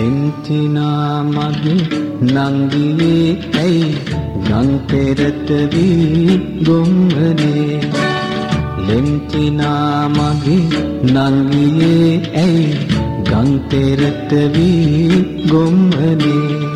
ලෙන්තිනා මගේ නංගියේ ඇයි ගං පෙරට වී ගොම්මනේ ලෙන්තිනා මගේ නංගියේ ඇයි ගං පෙරට වී ගොම්මනේ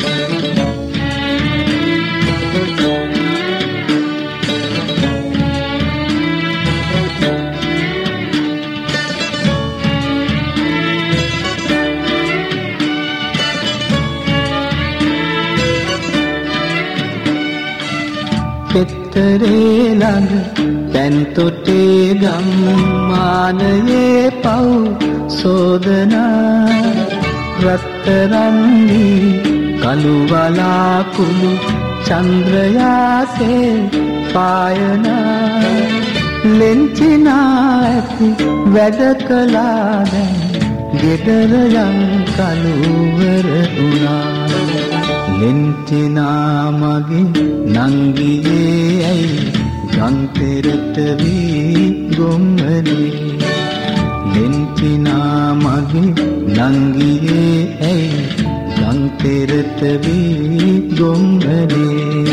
පෙත්තරේ ළඟ පැන් තොටේ ගම්මානයේ පව් සෝදනා රත්තරන් වී කළු වලාකුළු චන්ද්‍රයාසේ පායනා ලෙන්චිනා ඇති වැඩ කළා දැන් ගෙදර යන් කළුවර වුණා ලෙන්තිනා මගේ නංගියේ ඇයි ගං පෙරට වී ගොම්මනේ ලෙන්තිනා මගේ නංගියේ ඇයි ගං පෙරට වී ගොම්මනේ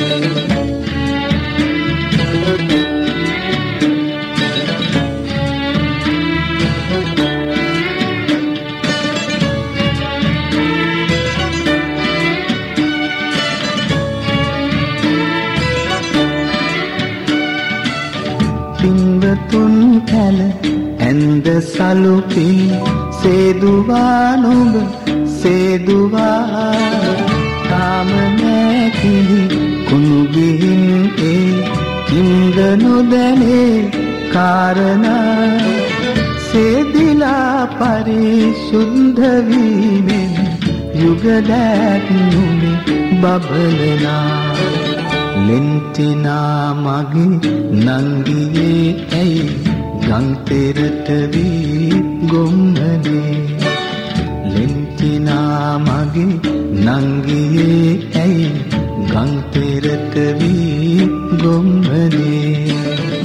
පින්වතුන් කැල ඇන්ද සලුපින් සේදුවා නුඹ සේදුවා තාම නෑ කිලි කුණු ගිහින් ඒ කින්ද නොදැනේ කාරණා සේදිලා පරිශුද්ධ වීමෙන් යුග දෑත් නුඹේ බබලනා ලෙන්තිනා මගේ නංගියේ ඇයි ගං පෙරට වී ගොම්මනේ ලෙන්තිනා මගේ නංගියේ ඇයි ගං පෙරට වී ගොම්මනේ